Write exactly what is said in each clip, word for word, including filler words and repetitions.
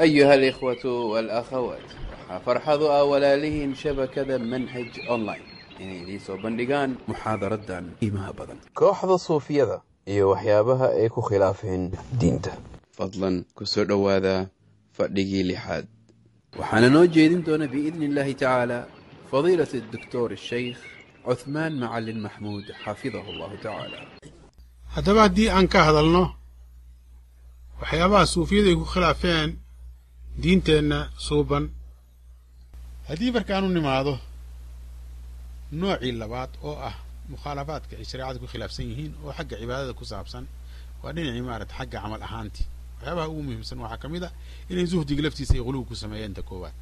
أيها الإخوة والأخوات فرحضوا أولالهم شبكة منهج أونلاين inay idiin soo bandhigaan muxaadaradan qiimaha badan. kooxda suufiyada iyo waxyaabaha ay ku khilaafeen diinta. fadlan ku soo dhowaada fadhigii lixaad. waxaana noo jeedin doona biidni illaahi tacaala fadiilat الدكتور الشيخ عثمان معلن محمود xafidahu allahu tacaala. haddaba haddii aan ka hadalno waxyaabaha suufiyadu ay ku khilaafeen diinteenna suuban, haddii markaanu nimaado noocii labaad oo ah mukhaalafaadka ay shareecada ku khilaafsan yihiin oo xagga cibaadada ku saabsan, waa dhinacii maarata xagga camal ahaantii. waxyaabaha ugu muhiimsan waxaa ka mid a inay zuhdiga laftiisa ay quluwi ku sameeyeen ta koowaad.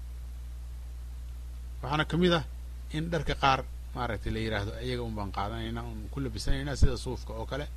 waxaana ka mid ah in dharka qaar maaragtay la yidhaahdo iyaga un baan qaadanaynaa un ku labisanaynaa sida suufka oo kale,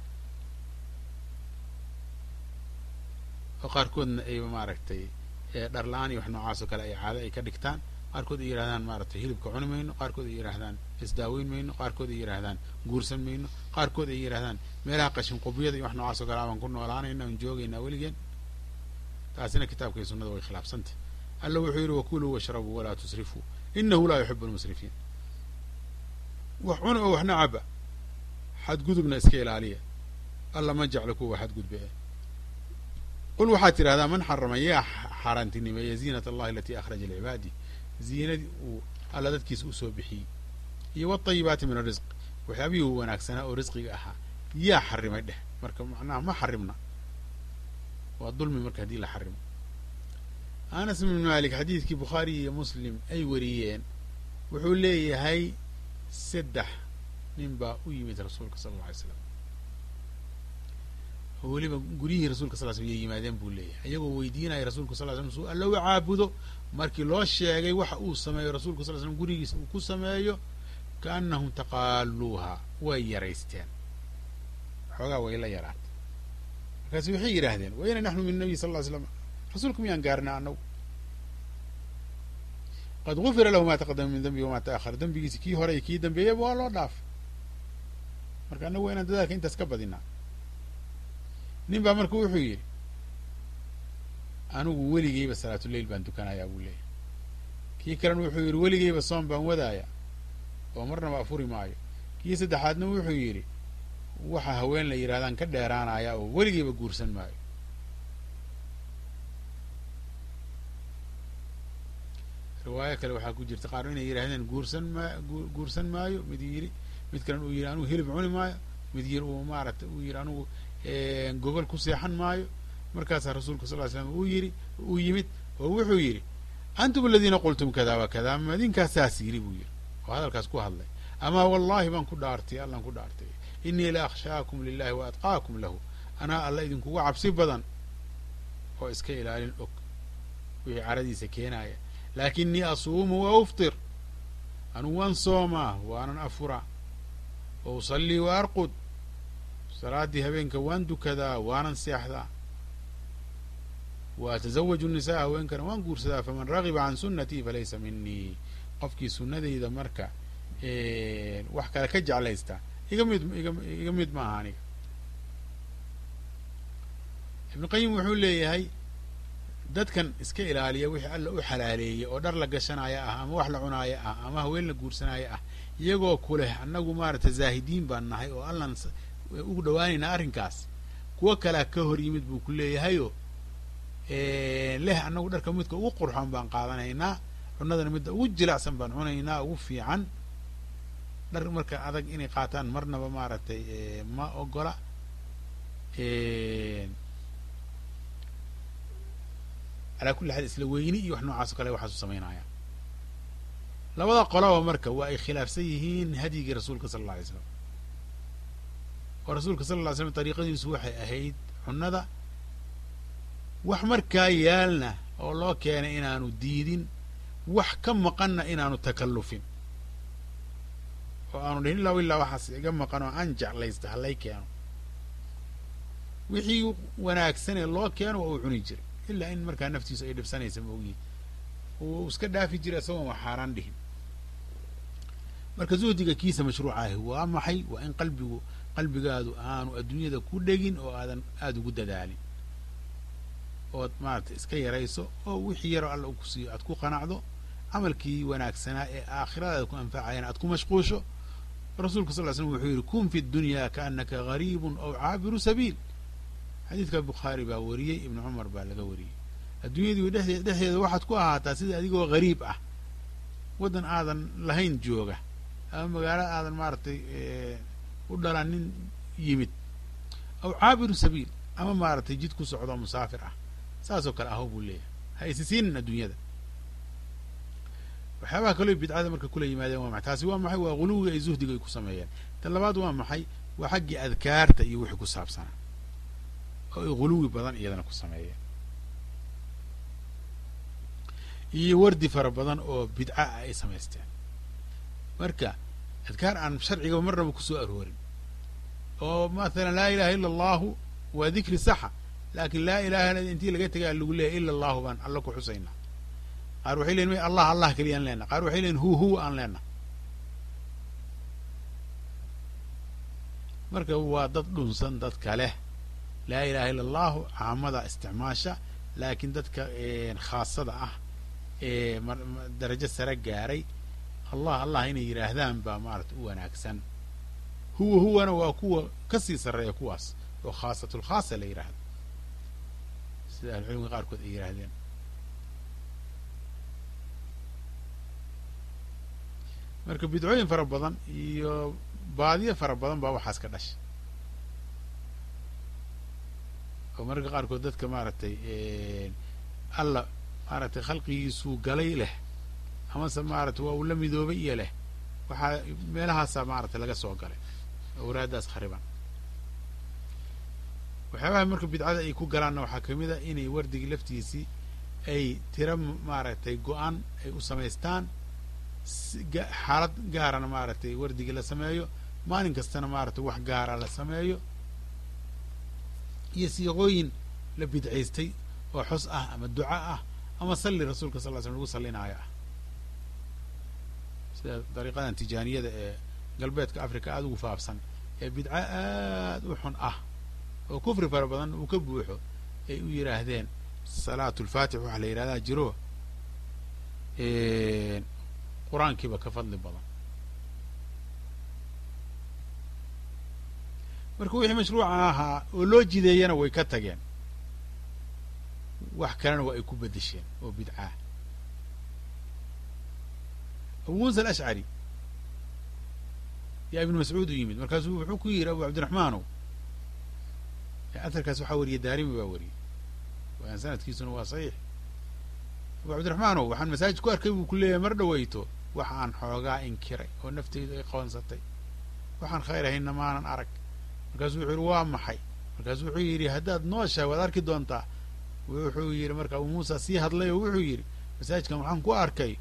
oo qaarkoodna ay maaragtay dhar la-aan iyo wax noocaas oo kale ay caado ay ka dhigtaan. qaarkood ay yidhahdaan maaragtay hilibka cuni mayno, qaarkood ay yidhahdaan isdaaweyn mayno, qaarkood ay yidhahdaan guursan mayno, qaarkood ay yidhahdaan meelaha qashin qubiyada iyo wax noocaas oo kale abaan ku noolaanayna aan joogaynaa weligeen. taasina kitaabka iyo sunnada way khilaafsantah. alla wuxuu yidhi wakuluu washrabuu walaa tusrifuu inahu laa yuxibu lmusrifiin. wax cuna oo waxna caba, xadgudubna iska ilaaliya, alla ma jeclo kuwa xadgudbe. qul waxaad tidhahdaa man xarama yaa xaaraantinimeeya ziinat allahi alatii akhraja licibaadi, ziinadii uu alla dadkiisa u soo bixiyey, iyo watayibaati min arisq, waxyaabihii u wanaagsanaa oo risqiga ahaa yaa xarimay dheh. marka macnaha ma xarimna, waa dulmi marka haddii la xarimo. anas ibn malik xadiidkii bukhaari iyo muslim ay wariyeen wuxuu leeyahay saddex nin baa u yimid rasuulka sala alla alay slam, oo weliba guryihii rasulka sal slam yay yimaadeen buu leeyahay, iyagoo weydiinaya rasuulka sal slam suu alla u caabudo. markii loo sheegay waxa uu sameeyo rasuulka sal slam gurigiisa uu ku sameeyo, kaanahum taqaaluuha, way yaraysteen, xoogaa way la yaraatay. markaasu waxay yidhaahdeen wayna naxnu min nabiy sal ll ly slam, rasuulka miyaan gaarnaa anagu? qad gufira lahu ma taqadama min dambi wamaa ta'ahar, dembigiisi kii hore iyo kii dambeeyaba waa loo dhaafay. marka anagu waa inaan dadaalka intaas ka badinaa. nin baa marka wuxuu yidhi anigu weligeyba salaatuleyl baan tukanayaa buu leeyahy. kii kalena wuxuu yidhi weligeyba soom baan wadaaya oo marnaba afuri maayo. kii saddexaadna wuxuu yidhi waxa haween la yidhahdaan ka dheeraanaya oo weligeyba guursan maayo. riwaayo kale waxaa ku jirta qaar inay yidhahdeen guursan maa guursan maayo, mid yidhi mid kalena uu yidhi anigu hilib cuni maayo, mid yidhi uu maaragtay uu yidhi anigu gogol ku seexan maayo. markaasaa rasuulka sal ly slam uu yidhi uu yimid oo wuxuu yidhi antum aladiina qultum kada wa kada, ama idinkaas saas yidhi buu yidhi oo hadalkaas ku hadlay. amaa wallahi baan ku dhaartay, allaan ku dhaartay, inii la akhshaakum lilahi wa atqaakum lahu, anaa alla idinkuga cabsi badan oo iska ilaalin og wixii caradiisa keenaaya. laakinii asuumu wa uftir, anugu waan soomaa waanan afuraa, wa usallii wa arqud, salaaddii habeenka waan dukadaa waanan seexdaa, wa atazawaju nisaa, haweenkana waan guursadaa. faman ragiba can sunnatii falaysa minii, qofkii sunnadayda marka wax kale ka jeclaysta iga mid iga mid maaha aniga. ibnu qayim wuxuu leeyahay dadkan iska ilaaliya wixii alla u xalaaleeyey oo dhar la gashanaya ah ama wax la cunaaya ah ama haween la guursanaya ah, iyagoo ku leh annagu maaragta zaahidiin baan nahay oo allan ugu dhawaanaynaa arrinkaas, kuwo kalea ka hor yimid buu ku leeyahayoo leh annagu dharka midka ugu qurxoon baan qaadanaynaa, cunadana midda ugu jilacsan baan cunaynaa, ugu fiican. dhar marka adag inay qaataan marnaba maaragtay ma ogola. calaa kulli xaal isla weyni iyo wax noocaas o kale waxaasu samaynaya. labada qolaba marka waa ay khilaafsan yihiin hadyigii rasuulka sala alla alay slam, oo rasuulka sala alla ly slam dariiqadiisu waxay ahayd cunnada wax markaa yaalna oo loo keenay inaanu diidin, wax ka maqanna inaanu takallufin, oo aanu dhihin illaa illaa waxaas iga maqan oo aan jeclaysta halay keeno. wixii wanaagsanee loo keeno waa uu cuni jiray, ilaa in markaa naftiisu ay dhibsanaysa maogyihin, uu iska dhaafi jiray isagoon wax xaaraan dhihin. marka zuhdiga kiisa mashruucaahi waa maxay? waa in qalbigu qalbigaadu aanu adduunyada ku dhegin oo aadan aada ugu dadaalin. ood maaragtay iska yarayso oo wixii yaroo alla uu ku siiyo aad ku qanacdo camalkii wanaagsanaa ee aakhiradaada ku anfacayana aad ku mashquusho rasuulka sal ly slm wuxuu yidhi kun fi dunya kaannaka gariibun aw caabiru sabiil xadiidka bukhaari baa wariyey ibnu cumar baa laga wariyey adduunyadii dhexdee dhexdeeda waxaad ku ahaataa sida adigoo gariib ah waddan aadan lahayn jooga ama magaalo aadan maaragtay u dhalanin yimid aw caabiru sabiil ama maaragtay jid ku socdo musaafir ah saasoo kale aho buu leeyahay ha isisiinin adduunyada waxyaabaha kaloo bidcada marka kula yimaadeen waa maxay taasi waa maxay waa guluwiga ay zuhdiga ay ku sameeyeen tan labaad waa maxay waa xaggii adkaarta iyo wixii ku saabsanaa oo ay guluwi badan iyadana ku sameeyeen iyo wardi fara badan oo bidca ah ay samaysteen marka adkaar aan sharciga marnaba kusoo aroorin oo mathalan laa ilaha illa allahu waa dikri saxa laakin laa ilaha intii laga tegaa lagu leeyahy ila allahu baan alla ku xusaynaa qaar waxay leeyiin may allah allah keliya aan leenaha qaar waxay leeyiin hu huwa aan leenaha marka waa dad dhunsan dadka leh laa ilaha illa allahu caamada isticmaasha laakiin dadka khaasada ah ee darajo sare gaaray allah allah inay yidhaahdaan baa maarata u wanaagsan huwa huwana waa kuwa kasii sarreeya kuwaas oo khaasatulkhaasa la yidhaahdo sida ahlucilmiga qaarkood ay yidhaahdeen marka bidcooyin fara badan iyo baadiyo fara badan baa waxaas ka dhashay oo mararka qaarkood dadka maaragtay alla maaragtay khalqigiisuu galay leh amase maaragtay waa uu la midoobay iyo leh waxaa meelahaasaa maaragtay laga soo galay awraadaas khariban waxyaabaha marka bidcada ay ku galaanna waxaa kamid a inay wardigii laftiisii ay tiro maaragtay go-an ay u samaystaan xaalad gaarana maaragtay wardigii la sameeyo maalin kastana maaragtay wax gaara la sameeyo iyo siiqooyin la bidcaystay oo xus ah ama duca ah ama salli rasuulka sal ly slm lagu sallinaayo ah sida dariiqadan tijaaniyada ee galbeedka africa aada ugu faafsan ee bidco aad u xun ah oo kufri fara badan uu ka buuxo ay u yidhaahdeen salaatu lfaatix waxaa la yidhahdaa jiro qur-aankiiba ka fadli badan marka wixii mashruuca ahaa oo loo jideeyana way ka tageen wax kalena waa ay ku bedesheen oo bidcaah abu muusa alashcari yaa ibnu mascuud u yimid markaasuu wuxuu ku yidhi abu cabdiraxmaanow aharkaas waxaa wariyey daarimi baa wariyey waan sanadkiisuna waa saxiix abu cabdiraxmaanow waxaan masaajid ku arkay buu ku leeyahay mar dhawayto waxaan xoogaa inkiray oo nafteydu ay qoonsatay waxaan khayr ahayna maanan arag markaasuu wuxuu yidhi waa maxay markaasuu wuxuu yidhi haddaad nooshahay waad arki doontaa wuxuu yidhi marka abu muusa sii hadlay oo wuxuu yidhi masaajidkan waxaan ku arkay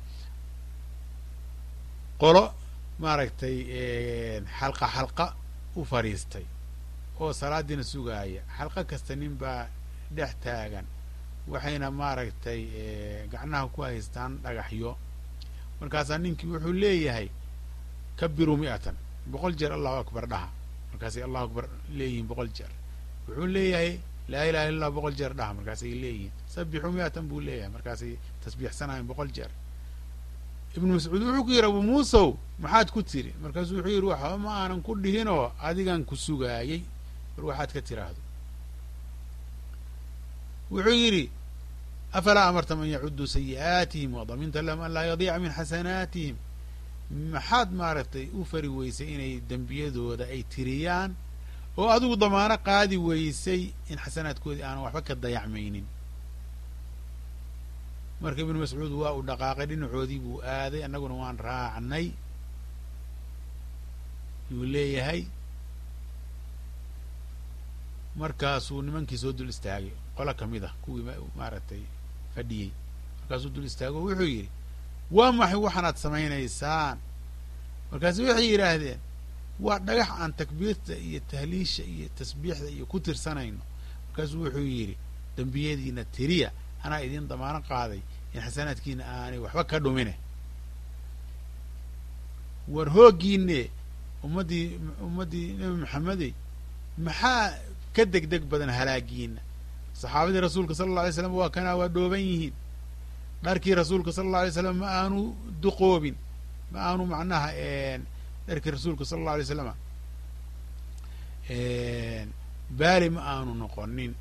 qolo maaragtay xalqa xalqa u fadhiistay oo salaadiina sugaaya xalqo kasta nin baa dhex taagan waxayna maaragtay gacnaha ku haystaan dhagaxyo markaasaa ninkii wuxuu leeyahay kabiruu mi'atan boqol jeer allahu akbar dhaha markaasay allahu akbar leeyihiin boqol jeer wuxuu leeyahay laa ilaha illa allah boqol jeer dhaha markaasay leeyihiin sabixuu mi'atan buu leeyahay markaasay tasbiixsanahayn boqol jeer ibnu mascuud wuxuu ku yidhi abu muusow maxaad ku tiri markaasuu wuxuu yidhi waxba ma aanan ku dhihinoo adigan ku sugaayey war waxaad ka tiraahdo wuxuu yidhi afalaa amarta man yacudduu sayi'aatihim wadaminta lahum an laa yadiica min xasanaatihim maxaad maaragtay u fari weysay inay dembiyadooda ay tiriyaan oo adigu damaano qaadi weysay in xasanaadkoodii aanan waxba ka dayacmaynin marka ibnu mascuud waa uu dhaqaaqay dhinacoodii buu aaday annaguna waan raacnay yuu leeyahay markaasuu nimankii soo dul istaagay qolo kamid ah kuwii maaragtay fadhiyey markaasuu dul istaago wuxuu yidhi waa maxay waxaanaad samaynaysaan markaasu waxay yidhaahdeen waa dhagax aan takbiirta iyo tahliisha iyo tasbiixda iyo ku tirsanayno markaasuu wuxuu yidhi dembiyadiina tiriya anaa idin damaano qaaday in xasanaadkiina aanay waxba ka dhumine war hooggiine ummaddii ummaddii nebi maxamedey maxaa ka deg deg badan halaagiina saxaabadii rasuulka sala alla alay slam waa kanaa waa dhooban yihiin dharkii rasuulka sala alla alay slam ma aanu duqoobin ma aanu macnaha dharkii rasuulka sala alla alay slama baali ma aanu noqonin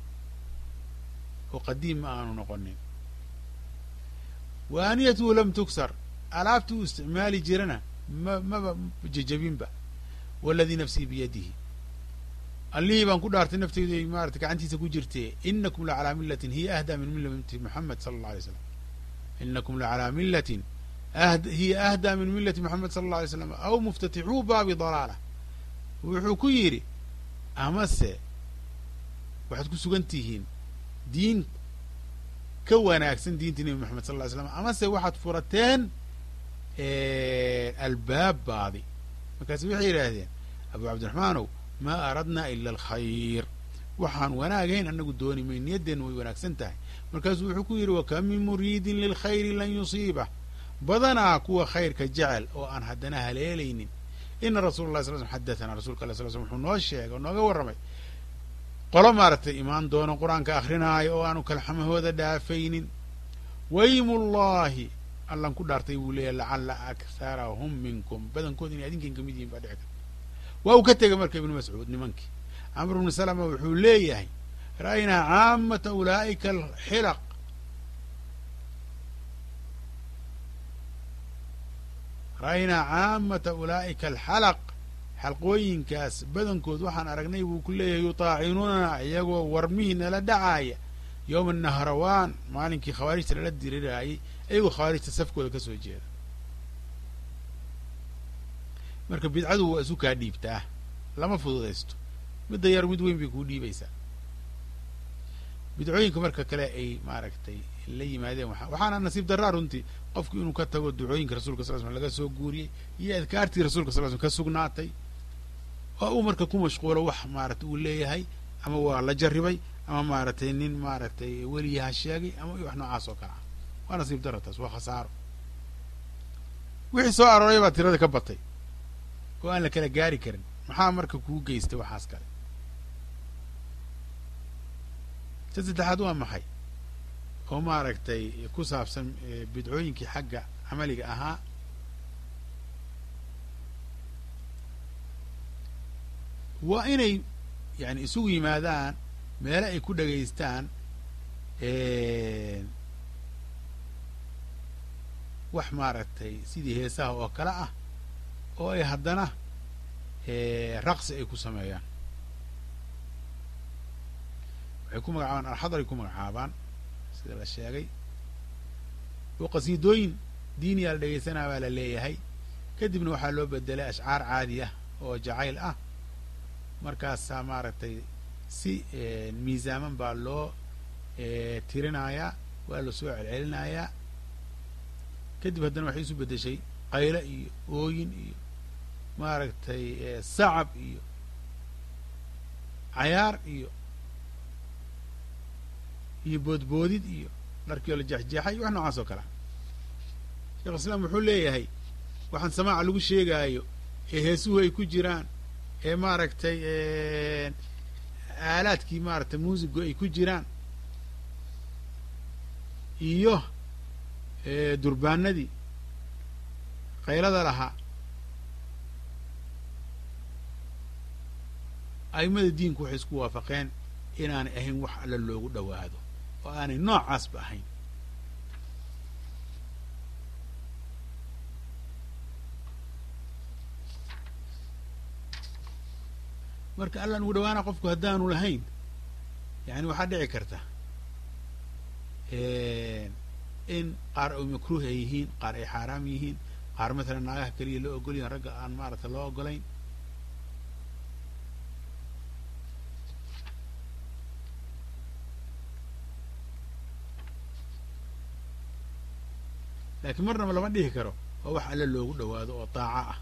oo qadiim ma aanu noqonin waaniyatuhu lam tugsar alaabtii uu isticmaali jirana ma maba jejabinba waladii nafsii biyadihi allihii baan ku dhaartay nafteydu ay maarata gacantiisa ku jirtee inakum la calaa millatin hiya ahdaa min millati moxamed sala alla alay slam inakum la calaa millatin hiya ahdaa min millati moxamed sala alla alay slam aw muftatixuu baabi dalaala wuxuu ku yidhi amase waxaad ku sugan tihiin diin ka wanaagsan diintii nebi moxamed sal ly slam amase waxaad furateen albaab baadi markaasi waxay yidhaahdeen abu cabdiraxmaanow maa aradnaa ila alkhayr waxaan wanaagayn anagu dooni may niyadeenna way wanaagsan tahay markaasuu wuxuu ku yidhi wakam min muriidin lilkhayri lan yusiibah badanaa kuwa khayrka jecel oo aan haddana haleelaynin ina rasul lah sal sl xadathana rasulka ala sl slm wuxuu noo sheegay oo nooga warramay qolo maaragtay imaan doono qur-aanka akrinaayo oo aanu kalxamahooda dhaafaynin waymullahi allan ku dhaartay buu leeyahy lacala akharahum minkum badankood inay adinkan kamid yihin baa dhici karta waa uu ka tegay marka ibnu mascuud nimankii camr bnu salama wuxuu leeyahay ra'aynaa caamata ulaa'ika alxilaq ra'aynaa caamata ulaa'ika alxalaq xalqooyinkaas badankood waxaan aragnay buu ku leeyahay yutaacinuunana iyagoo warmihii nala dhacaaya yowma nahrawaan maalinkii khawaarijta lala diriraayay iyagoo khawaarijta safkooda ka soo jeeda marka bidcadu waa isu kaa dhiibtaa lama fududaysto midda yar mid weyn bay kuu dhiibaysaa bidcooyinka marka kale ay maaragtay la yimaadeen waxaana nasiib daraa runtii qofku inuu ka tago ducooyinka rasulka sal slam laga soo guuriyey iyo adkaartii rasulka sal slm ka sugnaatay oo uu marka ku mashquulo wax maaragtay uu leeyahay ama waa la jarribay ama maaragtay nin maaragtay weliyaha sheegay ama wax noocaas oo kale ah waa nasiib daro taas waa khasaaro wixii soo arooray baa tirada ka batay oo aan la kala gaari karin maxaa marka kuu geystay waxaas kale ta saddexaad waa maxay oo maaragtay ku saabsan bidcooyinkii xagga camaliga ahaa waa inay yani isugu yimaadaan meele ay ku dhagaystaan wax maaragtay sidii heesaha oo kale ah oo ay haddana raqsi ay ku sameeyaan waxay ku magacaabaan alxadar ay ku magacaabaan sida la sheegay oo qasiidooyin diiniyaa la dhegaysanaa baa la leeyahay kadibna waxaa loo bedelay ashcaar caadi ah oo jacayl ah markaasaa maaragtay si miisaaman baa loo tirinayaa waa la soo celcelinayaa kadib haddana waxay isu bedeshay qaylo iyo ooyin iyo maaragtay sacab iyo cayaar iyo iyo boodboodid iyo dharkii oo la jeexjeexay wax noocaas oo kalea sheekh islaam wuxuu leeyahay waxaan samaaca lagu sheegaayo ee heesuhu ay ku jiraan ee maaragtay aalaadkii maaragtay muusigu ay ku jiraan iyo durbaanadii qaylada lahaa aimada diinku waxay isku waafaqeen inaanay ahayn wax alla loogu dhowaado oo aanay noocaasba ahayn marka alla nugu dhawaana qofku haddaanu lahayn yani waxaa dhici karta in qaar ay makruuh ay yihiin qaar ay xaaraam yihiin qaar matalan naagaha keliya loo ogol yahin ragga aan maaragtay loo ogolayn laakiin marnaba lama dhihi karo waa wax alla loogu dhawaado oo daaco ah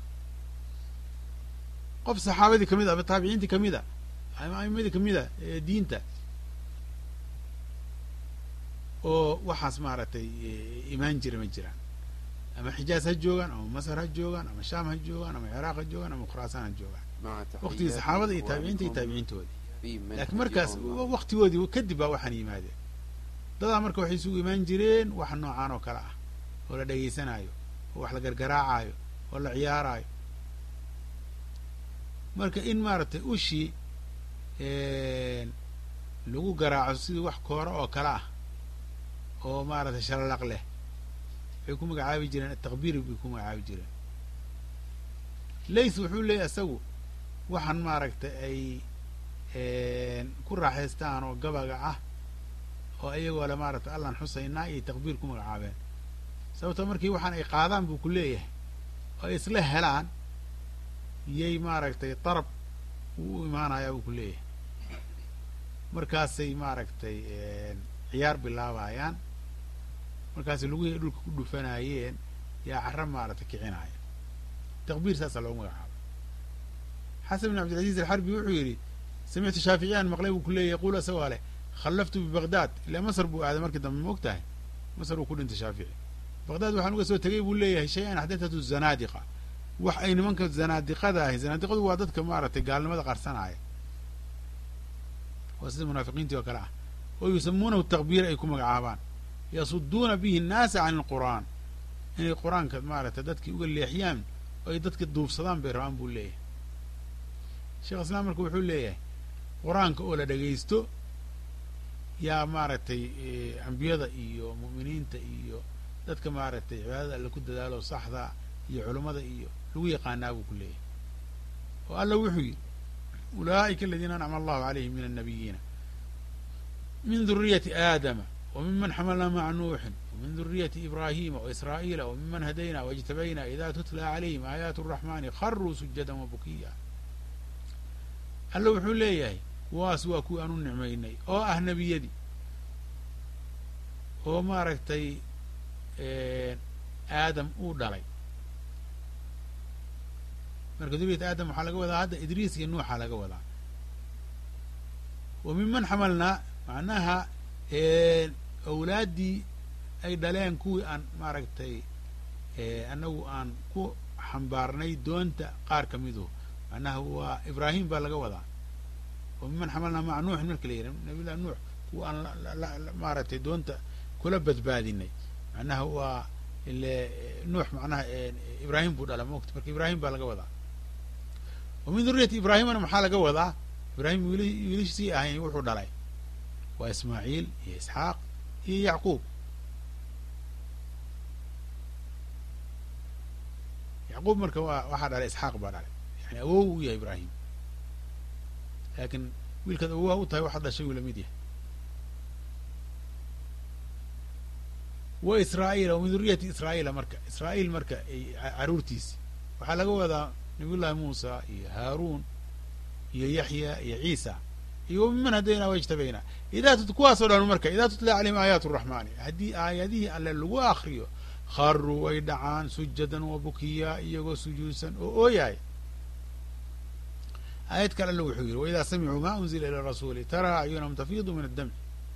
qof saxaabadii kamid a ama taabiciintii kamid a ama aimadii kamid a ee diinta oo waxaas maaragtay imaan jira ma jiraan ama xijaaz ha joogaan ama masar ha joogaan ama shaam ha joogaan ama ciraaq ha joogaan ama khuraasaan ha joogaan waktigii saxaabada iyo taabiciinta iyo taabiciintoodii laakiin markaas waktigoodii kadib baa waxaan yimaadeen dadaa marka waxay isugu imaan jireen wax noocaan oo kale ah oo la dhegaysanaayo oo wax la gargaraacayo oo la ciyaaraayo marka in maaragtay ushii lagu garaaco sidii wax koora oo kale ah oo maaragtay shalallaq leh waxay ku magacaabi jireen ataqbiir bay ku magacaabi jireen lays wuxuu leeyahy isagu waxaan maaragtay ay ku raaxaystaan oo gabaga ah oo iyagoo le maaragtay allaan xusaynaa iyo taqbiir ku magacaabeen sababto markii waxaan ay qaadaan buu ku leeyahay oo ay isla helaan yay maaragtay darab uu u imaanayaa buu ku leeyahay markaasay maaragtay ciyaar bilaabayaan markaasay lugihii dhulka ku dhufanayeen yaa carra maaragtay kicinaya taqbiir saasaa loogu magacaabay xasan bin cabdilcaziz alxarbi wuxuu yidhi samictu shaaficiyaan maqlay buu ku leeyahy yaquul isagoo leh khallaftu bibaghdad ilaa masr buu aaday markii dambe ma og tahay masr uu ku dhintay shaafici baghdad waxaan uga soo tegay buu leeyahay shay-an axdathatu zanaadiqa wax ay nimanka zanaadiqada ahi zanaadiqadu waa dadka maaragtay gaalnimada qarsanaya waa sida munaafiqiintii oo kale ah oo yusamuunahu taqbiir ay ku magacaabaan yasuduuna bihi nnaasa can ilqur'aan inay qur-aanka maaragtay dadkii uga leexiyaan oo ay dadka duubsadaan bay rabaan buu leeyahay sheekh islaam marka wuxuu leeyahay qur-aanka oo la dhegaysto yaa maaragtay ambiyada iyo mu'miniinta iyo dadka maaragtay cibaadada alle ku dadaalo saxda iyo culummada iyo lagu yaqaanaa buu ku leeyahay oo alla wuxuu yidhi ulaa'ika aladiina ancama allahu calayhim min annabiyiina min duriyati aadama وممن حملنا مع نوح ومن ذرية إبراهيم وإسرائيل وممن هدينا واجتبينا إذا تتلى عليهم آيات الرحمن خروا سجدا وبكيا alla wuxuu leeyahay waas waa kuwii aan u nicmaynay oo ah nebiyadii oo maaragtay aadam uu dhalay marka duriyat aadam waxaa laga wadaa hadda idriis iyo nuuxa laga wadaa wa minman xamalnaa macnaha awlaaddii ay dhaleen kuwii aan maaragtay annagu aan ku xambaarnay doonta qaar ka miduhu macnaha waa ibraahim baa laga wadaa wa minman xamalnaa maca nuuxin marka la yidhaha nabiyllah nuux kuwa aan maaragtay doonta kula badbaadinay macnaha waa ile nuux macnaha ibraahim buu dhala moogta marka ibraahim baa laga wadaa wa min duriyati ibraahimana maxaa laga wadaa ibraahim wiilishiisii ahayn wuxuu dhalay waa ismaaciil iyo isxaaq iyo yacquub yacquub marka waa waxaa dhalay isxaaq baa dhalay yani awow u yahay ibraahim laakiin wiilkaad awowa u tahay waxaad dhashay uu lamid yahay wa israa'iila wa min duriyati israa'iila marka israa'iil marka caruurtiisi waxaa laga wadaa nabiyullahi muusa iyo haaruun iyo yaxya iyo ciisa iyo miman hadaynaa wajtabaynaa idaa kuwaasoo dhan marka idaa tutla calayhim aayaat araxmaani haddii aayadihii alle lagu akriyo kharuu way dhacaan sujadan wa bukiyaa iyagoo sujuudsan oo ooyahay aayad kale alle wuxuu yidhi waidaa samicuu ma unzila ila rasuuli taraa acyunahum tafiidu min addamci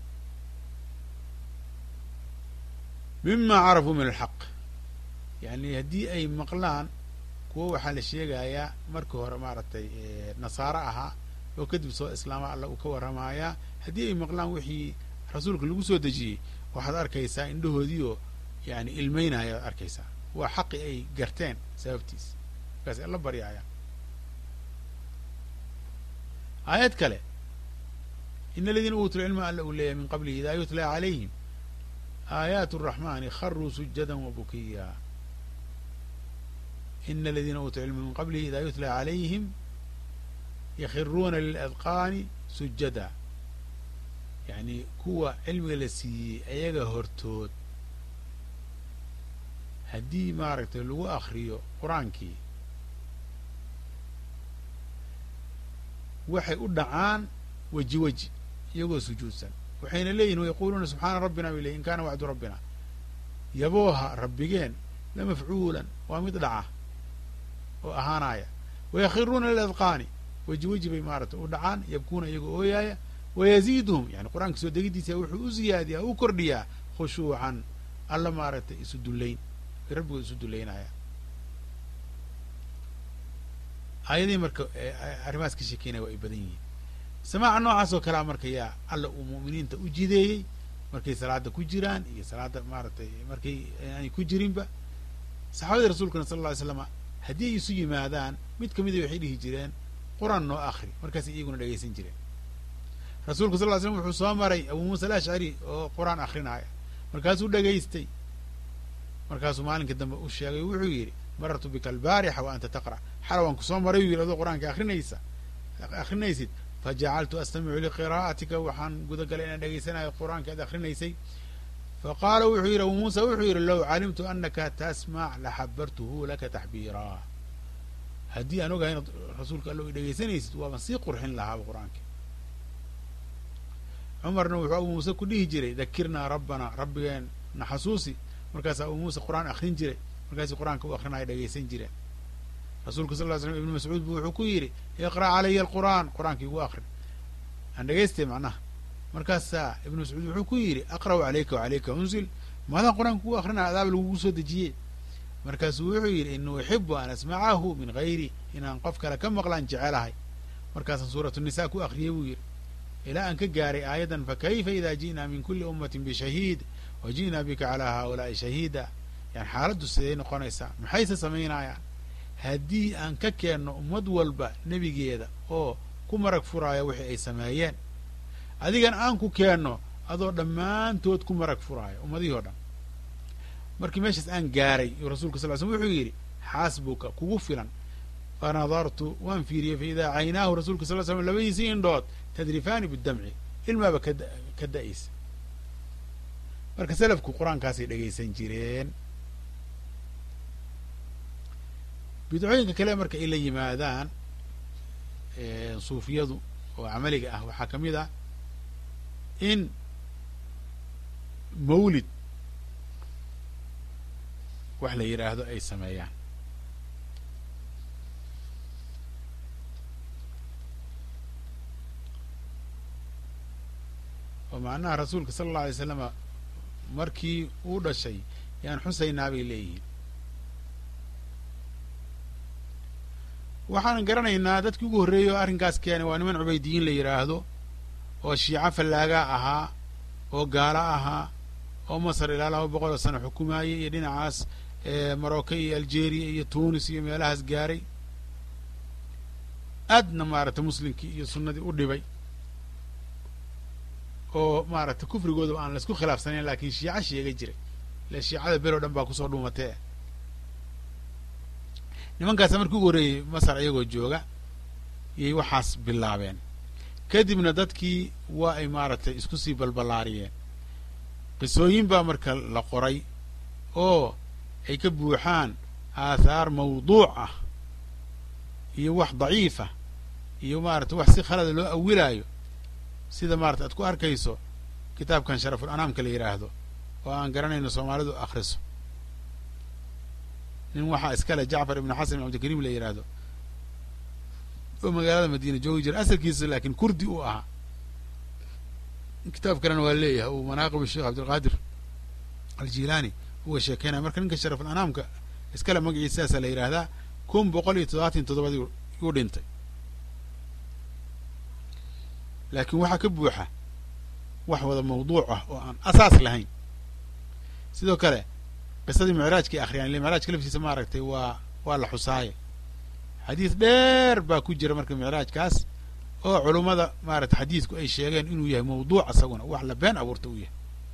mima carafuu min alxaq yani haddii ay maqlaan kuwo waxaa la sheegayaa markii hore maaragtay nasaaro ahaa oo kadib soo islaama alla uu ka warramayaa haddii ay maqlaan wixii rasuulka lagu soo dejiyey waxaad arkaysaa indhahoodii oo yani ilmeynaya ad arkaysaa waa xaqi ay garteen sababtiis markaas alla baryaaya aayad kale in aladiina uutuu lcilma alla uu leeyahay min qablihi idaa yutla calayhim aayaat الraxmani kharuu sujada wabukiya ina aladiina uutuu cilma min qablihi idaa yutla calayhim yakhiruuna liladqaani sujada yani kuwa cilmiga la siiyey ayaga hortood haddii maaragtay lagu akriyo qur-aankii waxay u dhacaan weji weji iyagoo sujuudsan waxayna leeyihin wayaquuluuna subxaana rabbina bay leyin in kaana wacdu rabbina yabooha rabbigeen la mafcuulan waa mid dhaca oo ahaanaya wayakhiruuna liladqaani weji weji bay maaragtay u dhacaan yabkuuna iyagoo ooyaaya wayaziiduhum yani qur-aanka soo degidiisa wuxuu u ziyaadiyaa u kordhiyaa khushuucan alla maaragtay isu dullayn bay rabbigood isu dullaynaya aayadihii marka arrimahaas ka sheekeynaya waa ay badan yihiin samaaca noocaas oo kalea marka yaa alla uu mu'miniinta u jideeyey markay salaada ku jiraan iyo salaada maaragtay markay aanay ku jirinba. saxaabadii rasuulkana sala alla alay slama haddii ay isu yimaadaan mid kamida waxay dhihi jireen qur-aan noo akri, markaasay iyaguna dhegaysan jireen. rasuulku sal ly slam wuxuu soo maray abuu muusa alashcari oo qur-aan akrinaya, markaasuu dhegaystay, markaasuu maalinka dambe u sheegay o wuxuu yidhi marartu bika albaarixa wa anta taqra', xala waan ku soo maray u yidhi adoo qur-aanka akrinaysa akrinaysid fajacaltu astamicu liqiraa'atika, waxaan gudagalay inaan dhegaysanayo qur-aanka ad akrinaysay. faqaala wuxuu yidhi abuu muusa wuxuu yidhi low calimtu anaka tasmac laxabartuhu laka taxbiiraa, haddii aan ogahay inaad rasuulka allo i dhegaysanaysid waaban sii qurxin lahaaba qur-aanka. cumarna wuxuu abuu muuse ku dhihi jiray dakirnaa rabbana, rabbigeen na xasuusi, markaasaa abuu muuse qur-aan akrin jiray, markaasuu qur-aanka u akrinaya dhegaysan jireen. rasuulka sal ly slam ibnu mascuud bu wuxuu ku yidhi iqra' calaya alqur'aan, qur-aanka igu akri aan dhegaystay macnaha. markaasaa ibnu mascuud wuxuu ku yidhi aqra'u calayka wacalayka unzil, maadaan qur-aanka kugu akrinaya adaaba lagugu soo dejiyey. markaasuu wuxuu yidhi ini uxibu an asmacahu min gayri, inaan qof kale ka maqlaan jecelahay. markaasaan suuratu nisa ku akriyey buu yidhi ilaa aan ka gaaray aayadan fakayfa ida ji'naa min kuli ummatin bishahiid wa ji'naa bika calaa haaulaai shahiida, yani xaaladdu siday noqonaysaa, maxayse samaynayaan haddii aan ka keenno ummad walba nebigeeda oo ku marag furaaya wixii ay sameeyeen, adigana aan ku keenno adoo dhammaantood ku marag furaaya ummadihii o dhan. markii meeshaas aan gaaray yuu rasulka sal l slm wuxuu yidhi xaasbuka kugu filan. fanadartu waan fiiriyey faidaa caynaahu rasuulka sal l slam labadiisii indhood tadrifaani bidamci, ilmaaba ka da'aysa. marka salafku qur-aankaasay dhegaysan jireen. bidcooyinka kale marka ay la yimaadaan suufiyadu oo camaliga ah waxaa ka mid ah in mawlid wax la yidhaahdo ay sameeyaan. oo macnaha rasuulka sala allau alay slama markii uu dhashay yaan xusaynaa bay leeyihiin. waxaan garanaynaa dadkii ugu horreeyey oo arrinkaas keenay waa niman cubaydiyiin la yidhaahdo oo shiico fallaagaa ahaa oo gaalo ahaa oo masar ilaa laba boqol oo sano xukumaayay iyo dhinacaas marocco iyo algeria iyo tunis iyo meelahaas gaaray, aadna maaragtay muslimkii iyo sunnadii u dhibay oo maaragtay kufrigoodaba aan laisku khilaafsanayn laakiin shiico sheega jiray, ile shiicada bel o dhan baa kusoo dhuumatee. nimankaasa markii ugu horreeyey masar iyagoo jooga yay waxaas bilaabeen, kadibna dadkii waa ay maaragtay isku sii balballaariyeen. qisooyin baa marka la qoray oo ay ka buuxaan aathaar mawduuc ah iyo wax daciifa iyo maaragtay wax si khalada loo awilaayo, sida maarata aad ku arkayso kitaabkan sharaful anaamka la yidhaahdo oo aan garanayno soomaalidu akriso. nin waxaa iskale jacfar ibnu xasan ibn cabdikariim la yidhaahdo oo magaalada madiina joogi jira, asalkiisa laakiin kurdi uu ahaa. kitaab kalena waa leeyahay uu manaaqib sheekh cabdilqaadir aljilaani uga sheekeynaya. marka ninka sharaful anaamka iskale magaciisa saasaa la yidhaahdaa kun boqol iyo toddobaatan toddobadii uu dhintay, laakiin waxaa ka buuxa wax wada mawduuc ah oo aan asaas lahayn. sidoo kale qisadii micraajkay akhriyaan, ile micraajka laftiisa maaragtay waa waa la xusaaye. xadiis dheer baa ku jira marka micraajkaas oo culummada maaragtay xadiisku ay sheegeen inuu yahay mawduuc isaguna wax la been abuurta uu yahay.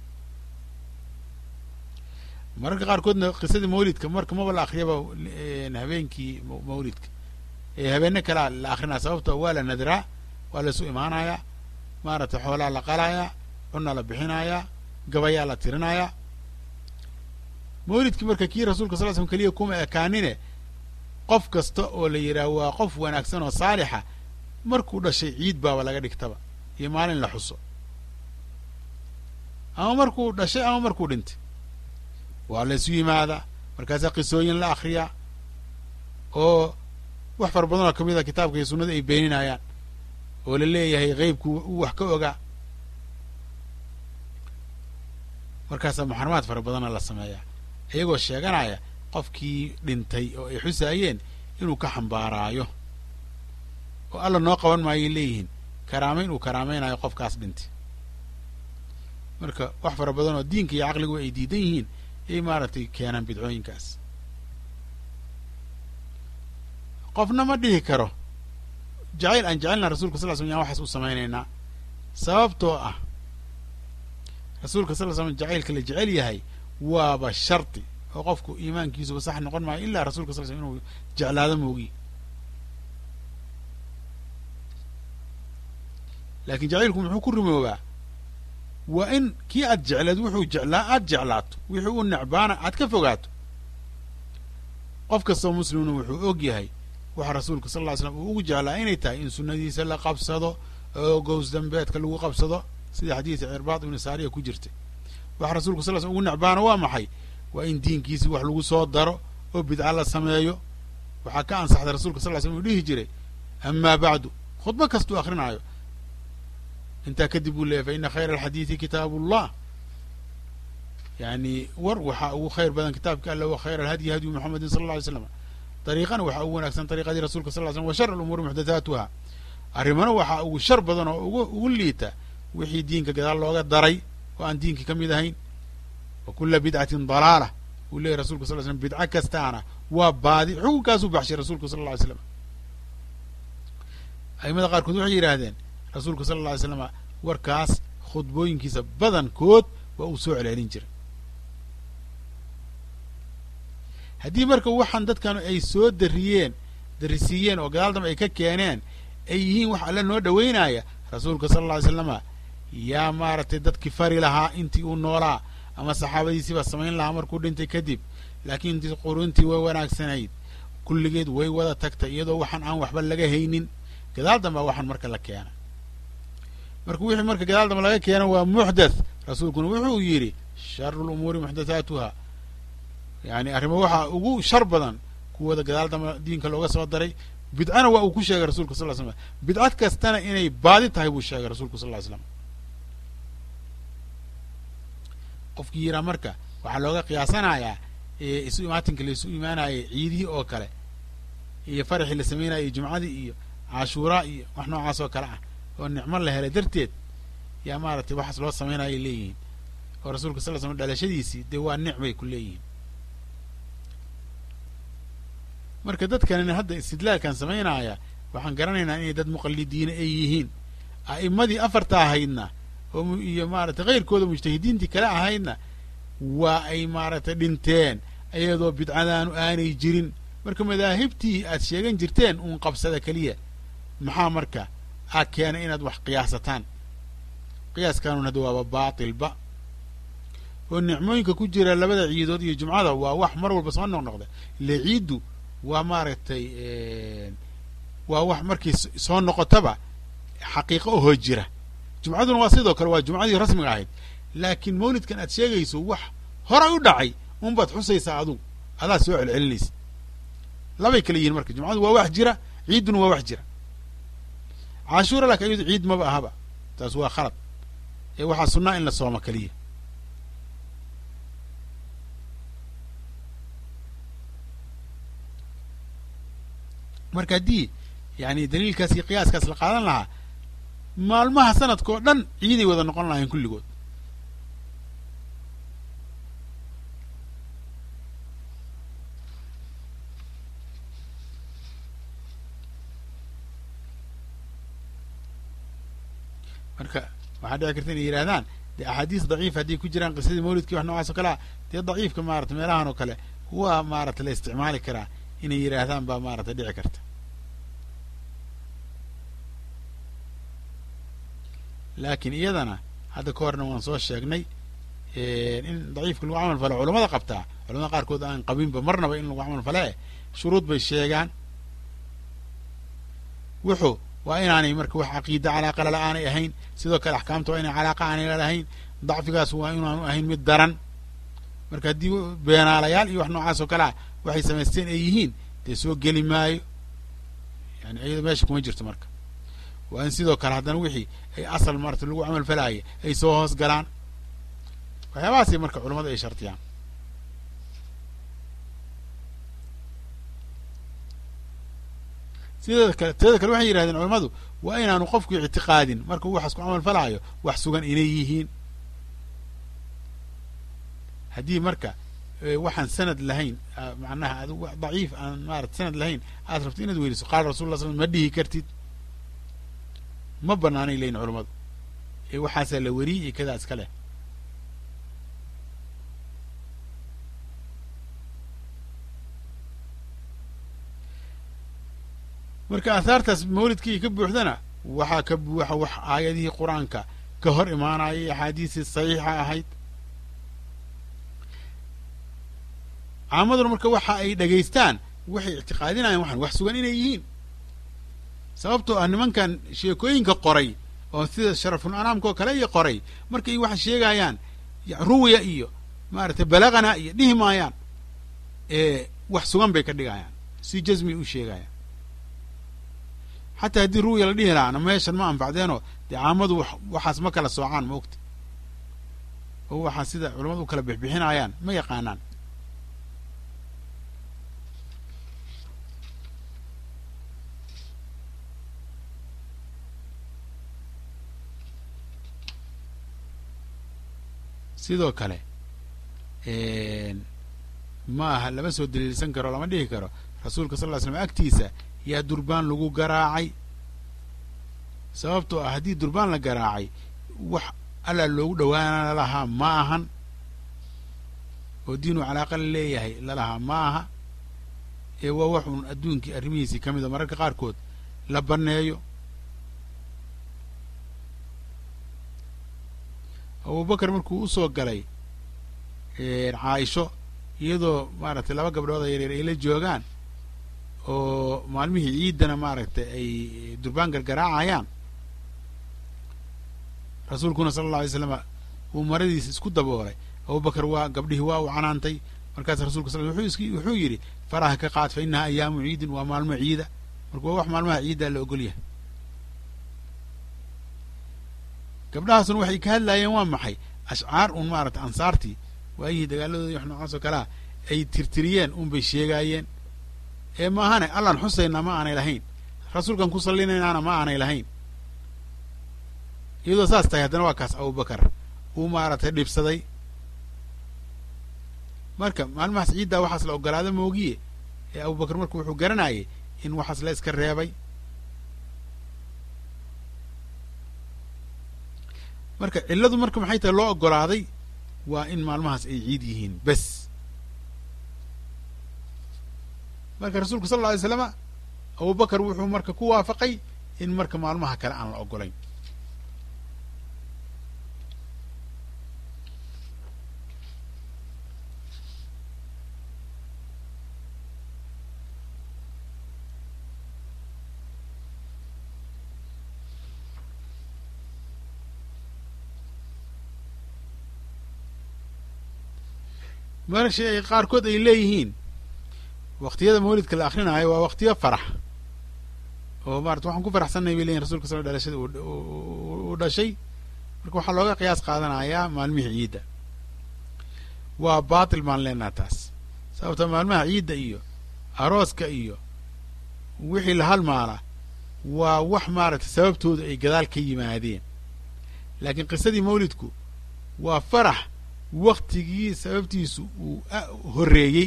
mararka qaarkoodna qisadii mawlidka marka maba la akriyaba habeenkii mawlidka habeenne kalea la akrinaya, sababto waa la nadraa, waa laisu imaanayaa, maaragtay xoolaa la qalayaa, cunna la bixinayaa, gabayaa la tirinayaa. mawlidkii marka kii rasuulka sal l slm keliya kuma ekaanine qof kasta oo la yidhaaho waa qof wanaagsan oo saalixa markuu dhashay ciid baaba laga dhigtaba iyo maalin la xuso, ama markuu dhashay ama markuu dhintay waa la isu yimaadaa, markaasaa qisooyin la akriyaa oo wax fara badanoo kamid a kitaabka iyo sunnada ay beeninayaan oo la leeyahay qeybku uu wax ka ogaa. markaasaa muxaramaad fara badana la sameeyaa iyagoo sheeganaya qofkii dhintay oo ay xusaayeen inuu ka xambaaraayo oo alla noo qaban maayay leeyihiin karaamayn uu karaamaynayo qofkaas dhintay. marka wax fara badan oo diinka iyo caqligu ay diidan yihiin ay maaragtay keenaan bidcooyinkaas. qofna ma dhihi karo jacayl aan jecelna rasuulka sal ly slm yaan waxaas u samaynaynaa, sababtoo ah rasuulka sal ly slm jacaylka la jecel yahay waaba shardi oo qofku iimaankiisuba sax noqon maayo ilaa rasuulka sal ly slm inuu jeclaado moogi. laakiin jacaylku muxuu ku rumoobaa? waa in kii aad jecleed wuxuu jeclaa aad jeclaato, wixii u necbaana aad ka fogaato. qof kastoo muslimna wuxuu og yahay waxa rasuulka sal ly slam uu ugu jeclaa inay tahay in sunnadiisa la qabsado oo gows dambeedka lagu qabsado, sida xadiidka cirbaad ibnu saariya ku jirtay. waxa rasuulka sal ly slm ugu necbaana waa maxay? waa in diinkiisi wax lagu soo daro oo bidca la sameeyo. waxaa ka ansaxday rasuulka sal ly slm uu dhihi jiray amaa bacdu, khudbo kastuu akrinaayo intaa kadib buu leeyay fa ina khayra alxadiidi kitaabu ullah, yani war waxaa ugu khayr badan kitaabka alla wa khayra alhadyi hadyu muxamedin sala alla alay slam, dariiqana waxaa ugu wanaagsan dariiqadii rasuulka sal ly slm wa shar alumuuri muxdathaatuha, arrimana waxaa ugu shar badan oo ugu ugu liita wixii diinka gadaal looga daray oo aan diinka ka mid ahayn. wa kula bidcatin dalaala uu leeyay rasulka sal ly slm, bidco kastaana waa baadi. xukunkaasuu baxshay rasuulka sala alla alay slam. aimada qaarkood waxay yidhaahdeen rasuulka sala alla alay slama warkaas khudbooyinkiisa badankood waa uu soo celcelin jiray. haddii marka waxaan dadkan ay soo dariyeen darisiiyeen oo gadaal dambe ay ka keeneen ay yihiin wax alle noo dhoweynaya, rasuulka sala alla alay slama yaa maaragtay dadkii fari lahaa intii uu noolaa ama saxaabadiisiiba samayn lahaa markuu dhintay kadib. laakiin intii quruntii way wanaagsanayd kulligeed way wada tagtay iyadoo waxaan aan waxba laga haynin. gadaal dambea waxaan marka la keena. marka wixii marka gadaal dambe laga keeno waa muxdath. rasuulkuna wuxuu yidhi sharu lumuuri muxdathaatuha, yani arrimo waxaa ugu shar badan kuwooda gadaal dambe diinka looga soo daray. bidcana waa uu ku sheegay rasulka sal ly slam, bidcad kastana inay baadi tahay buu sheegay rasuulku sal ly slam. qofkii yiraa marka waxaa looga qiyaasanayaa isu imaatinka laisu imaanayay ciidihii oo kale iyo faraxii la samaynayay jumcadii iyo cashuuraa iyo wax noocaas oo kale ah oo nicmo la helay darteed yaa maaragtay waxaas loo samaynayay leeyihiin. oo rasuulka sal ly slam dhalashadiisii dee waa nicmay ku leeyihiin. marka dadkanina hadda istidlaalkan samaynaya waxaan garanaynaa inay dad muqalidiina ay yihiin. a'immadii afarta ahaydna oo iyo maaragtay keyrkooda mujtahidiintii kale ahaydna waa ay maaragtay dhinteen iyadoo bidcadaanu aanay jirin. marka madaahibtii aad sheegan jirteen uun qabsada keliya. maxaa marka aa keenay inaad wax qiyaasataan? qiyaaskanun hadda waaba baatilba. oo nicmooyinka ku jira labada ciidood iyo jumcada waa wax mar walba soo noqnoqda. ile ciiddu waa maaragtay waa wax markii soo noqotaba xaqiiqo ohoo jira. jumcaduna waa sidoo kale, waa jumcadii rasmiga ahayd. laakiin mawlidkan aad sheegayso wax horay u dhacay unbaad xusaysaa adugu, adaa soo celcelinaysa. labay kale yihiin marka, jumcadu waa wax jira, ciidduna waa wax jira. cashuura laakin iyadu ciid maba ahaba, taas waa khalad. ee waxaa sunnaa in la sooma keliya. marka haddii yani daliilkaas iyo qiyaaskaas la qaadan lahaa, maalmaha sanadka oo dhan ciiday wada noqon lahayn kulligood. marka waxaa dhici karta inay yidhahdaan dee axaadiis daciif hadday ku jiraan qisadii mawlidkii wax noocaas oo kale ah, dee daciifka maarata meelahan oo kale waa maarata la isticmaali karaa inay yidhaahdaan baa maarata dhici karta. laakiin iyadana hadda ka horna waan soo sheegnay in daciifka lagu camal falo culamada qabtaa, culamada qaarkood aan qabinba marnaba in lagu camal fale shuruud bay sheegaan. wuxuu waa inaanay marka wax caqiida calaaqa lala aanay ahayn, sidoo kale axkaamta waa inay calaaqa aanay lalahayn. dacfigaas waa inaanu ahayn mid daran. marka haddii beenaalayaal iyo wax noocaas oo kale ah waxay samaysteen ay yihiin dee soo geli maayo, yani iyada meesha kuma jirto. marka waa in sidoo kale haddana wixii ay asal marta lagu camal falaaya ay soo hoos galaan. waxyaabahaasi marka culamada ay shartiyaan. sideeda kale teeda kale waxay yidhahdeen culamadu waa inaanu qofku ictiqaadin markuu waxaas ku camal falaayo wax sugan inay yihiin. haddii marka waxaan sanad lahayn macnaha ad daciif aan maarata sanad lahayn aad rabto inaad weydiso qaala rasulullah sal ma dhihi kartid, ma banaanay leyin culamadu ee waxaasaa la weriyey iyo kadaa iska leh. marka aahaartaas mawlidkii ka buuxdana waxaa ka buuxa wax aayadihii qur-aanka ka hor imaanayay axaadiisii saxiixa ahayd. caamaduna marka waxa ay dhegaystaan waxay ictiqaadinayaan waxaan wax sugan inay yihiin, sababtoo ah nimankan sheekooyinka qoray oo sida sharaful anaamka oo kale iyo qoray markay waxa sheegayaan ruwiya iyo maaragtay balagana iyo dhihi maayaan ee wax sugan bay ka dhigayaan si jasmi u sheegayaan. xataa haddii ruwiya la dhihi lahaana meeshan ma anfacdeenoo dee caamadu waxaas ma kala soocaan ma ogta oo waxaa sida culamadu u kala bixbixinayaan ma yaqaanaan. sidoo kale ma aha lama soo daliilsan karo lama dhihi karo rasuulka sal ly slam agtiisa yaa durbaan lagu garaacay, sababtoo ah haddii durbaan la garaacay wax alla loogu dhawaana lalahaa ma ahan oo diinu calaaqa la leeyahay lalahaa ma aha ee waa wax uun adduunkii arrimihiisii ka mid a mararka qaarkood la banneeyo. abubakar markuu usoo galay caaisho iyadoo maaragtay laba gabdhood yaryar ay la joogaan oo maalmihii ciiddana maaragtay ay durbaan gargaraacayaan, rasuulkuna sala alla alay slama uu maradiisa isku daboolay. abubakar waa gabdhihii waa u canaantay, markaas rasulka sal wuxuu yidhi faraha ka qaad fa inaha ayaamu ciidin, waa maalmo ciida. marka waa wax maalmaha ciiddaa la ogol yahay. gabdhahaasuna waxay ka hadlaayeen waa maxay ashcaar un maaragtay ansaartii waayihii dagaaladooda wax noocaas oo kalea ay tirtiriyeen un bay sheegaayeen ee maahane allaan xusaynaa ma aanay lahayn, rasuulkan ku sallinaynaana ma aanay lahayn. iyadoo saas tahay haddana waa kaas abubakar uu maaragtay dhibsaday. marka maalmahaas ciiddaa waxaas la ogolaada moogiye ee abubakar marka wuxuu garanayay in waxaas la iska reebay. marka cilladu marka maxay tahay loo ogolaaday waa in maalmahaas ay ciid yihiin bes. marka rasuulku sal alla alay slama abubakar wuxuu marka ku waafaqay in marka maalmaha kale aan la ogolayn. marasha ay qaarkood ay leeyihiin waqtiyada mawlidka la akrinaayo waa waqtiyo farax oo maarata waxaan ku faraxsanay bay leyihin rasulka sal dhalashada uu dhashay, marka waxaa looga qiyaas qaadanayaa maalmihii ciidda. waa baatil baan leenaha taas, sababta maalmaha ciidda iyo arooska iyo wixii la halmaala waa wax maaragtay sababtooda ay gadaal ka yimaadeen, laakiin qisadii mawlidku waa farax waktigii sababtiisu uu horreeyey.